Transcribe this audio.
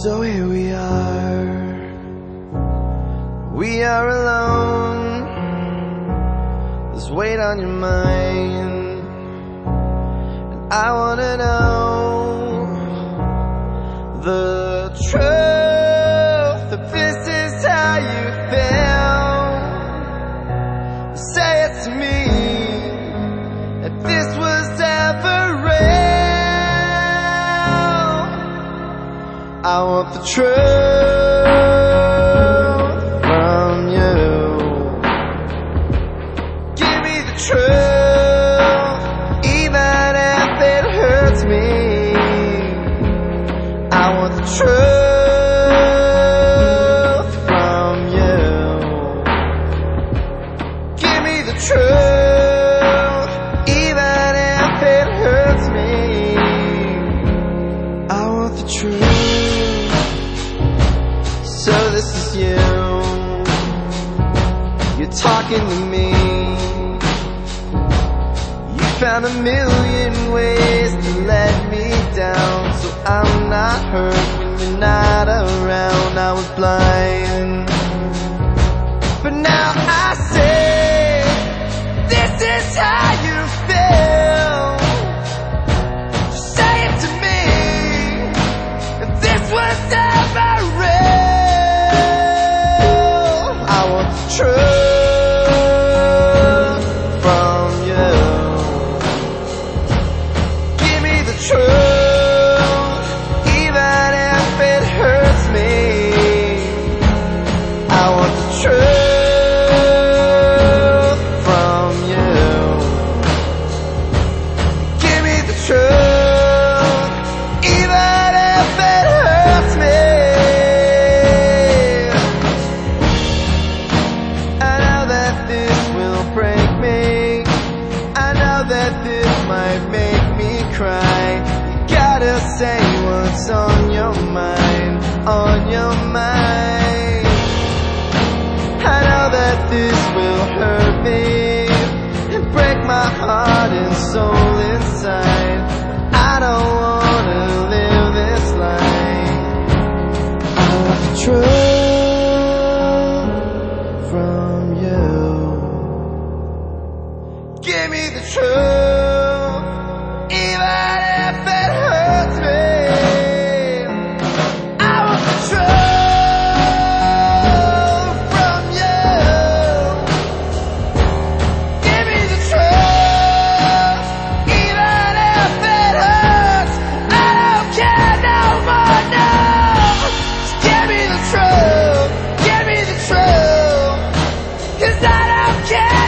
So here we are alone. There's weight on your mind, and I wanna know the truth, if this is how you feel. Say it to me, if this was ever real. I want the truth from you. Give me the truth, even if it hurts me. I want the truth from you. Give me the truth, even if it hurts me. I want the truth. So this is you, you're talking to me. You found a million ways to let me down, so I'm not hurt when you're not around. I was blind, but now I see, this is how you feel. Just say it to me, if this was ever real. Truth from you. Give me the truth, even if it hurts me. I want the truth from you. Give me the truth, even if it hurts me. Might make me cry. You gotta say what's on your mind, on your mind. I know that this will hurt me and break my heart and soul inside. I don't wanna live this life. I want the truth from you. Give me the truth, even if it hurts me. I want the truth from you. Give me the truth, even if it hurts. I don't care no more, no. Just give me the truth, 'cause I don't care.